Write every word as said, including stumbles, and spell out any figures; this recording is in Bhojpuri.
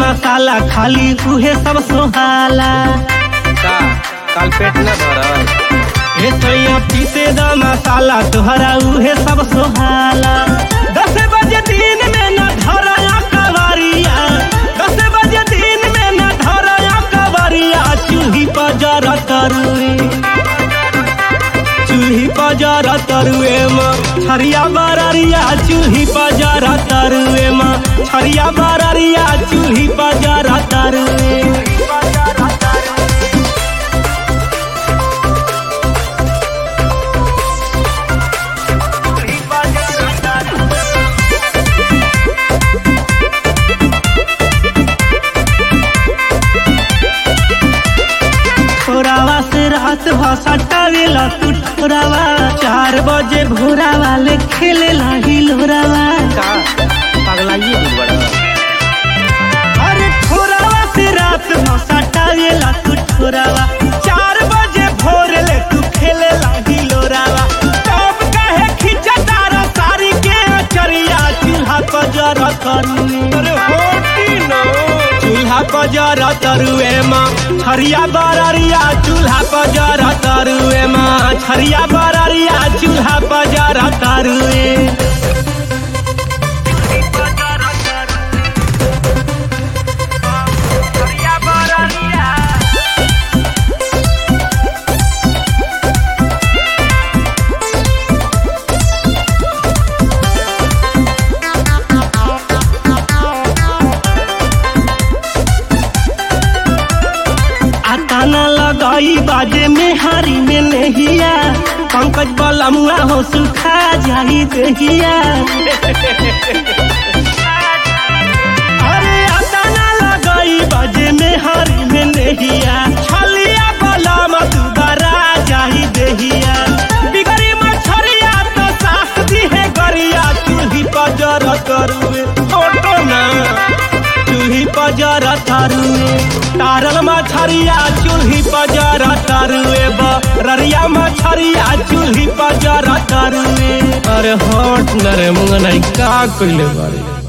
मसाला खाली उहे सब सोहाला का काल पेट न भरल हे सैया पीसे द मसाला तोहरा उहे सब सोहाला। दस बजे दिन में न धरया कवरिया, दस बजे दिन में न धरया कवरिया, चूल्ही पर जरा तरुए, चूल्ही पर जरा तरुए माँ छरिया बररिया, चूल्ही पर जरा तरुए माँ छरिया बररिया, चूल्ही पर जरा तरुए। रात भसटावेला तू ठोरावा, चार बजे भोरावा ले खेले लाही लोरावा। पगलाइए बड़ा अरे ठोरावा से रात भसटावेला तू ठोरावा, चार बजे भोर ले तू खेले लाही लोरावा। तब कहे खींचा तारा सारी के चरिया, चूल्हा पर जरा तरुए, अरे होती न चूल्हा पर जरा तरुए माँ छरिया बररिया, चूल्हा पर जरा तरुए माँ छरिया बररिया, चूल्हा पर जरा तरुए। ताना लगाई बाजे में हारी में नहिया, पंकज बलमुआ हो सुखा जाई दहिया। अरे ताना लगाई बाजे में हारी में नहिया, छलिया बलम दुबारा जाई दहिया। बिगड़ी मछरिया तो सास दी है गरिया, चूल्ही पर जरा तरुए फोटो ना, चूल्ही पर जरा तरुए तारल मछरिया, चूल्ही पर जरा तरुए बररिया मछरिया, चूल्ही पर जरा तरुए। अरे होट न रे मुंगनाई का कइले बारे।